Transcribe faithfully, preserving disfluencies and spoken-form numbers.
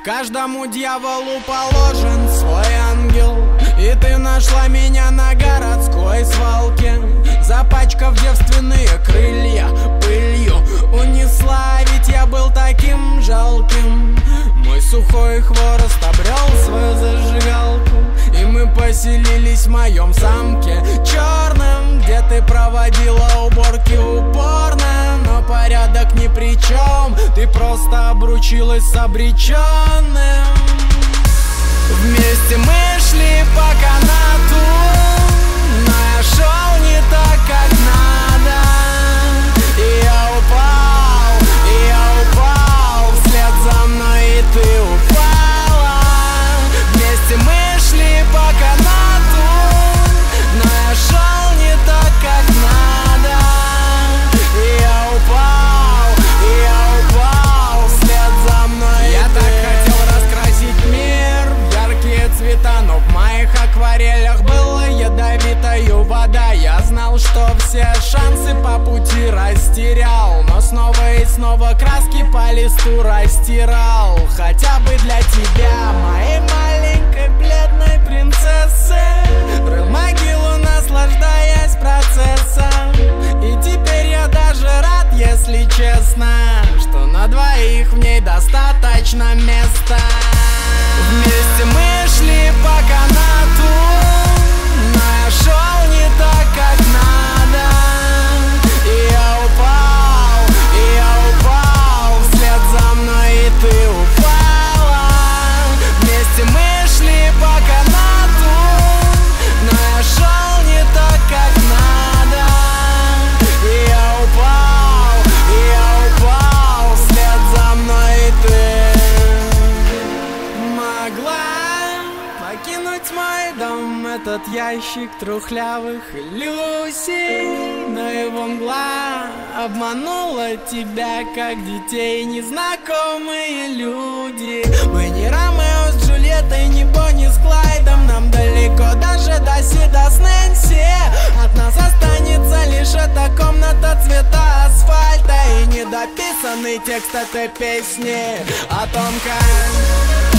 Каждому дьяволу положен свой ангел, и ты нашла меня на городской свалке, запачкав девственные крылья пылью. Унесла, ведь я был таким жалким. Мой сухой хворост обрел свою зажигалку, и мы поселились в моем замке черном, где ты проводила уборки упорно. Но порядок ни при чем, ты просто обручилась с обреченным. Вместе мы шли по канату, но я шел не так, как надо. И я упал, и я упал вслед за мной, и ты упала. Вместе мы шли по канату, но я шел не так, как надо. И я упал, и я упал вслед за мной. Я так хотел раскрасить мир в яркие цвета, но в моих акварелях была ядовитая вода. Я знал, что все шансы по пути растерял, но снова и снова краски по листу растирал. Хотя бы для тебя, моей маленькой бледной принцессы, рыл могилу, наслаждаясь процессом. И теперь я даже рад, если честно, что на двоих в ней достаточно места. Вместе мы шли по канату, но я шел не так, как надо. И я упал, и я упал вслед за мной, и ты упала. Вместе мы шли по канату, но я шел не так, как надо. И я упал, и я упал вслед за мной, и ты могла покинуть мой дом, этот ящик трухлявых иллюзий. Но его мгла обманула тебя, как детей незнакомые люди. Мы не Ромео с Джульеттой, не Бонни с Клайдом. Нам далеко даже до Сида с Нэнси. От нас останется лишь эта комната цвета асфальта и недописанный текст этой песни о том, как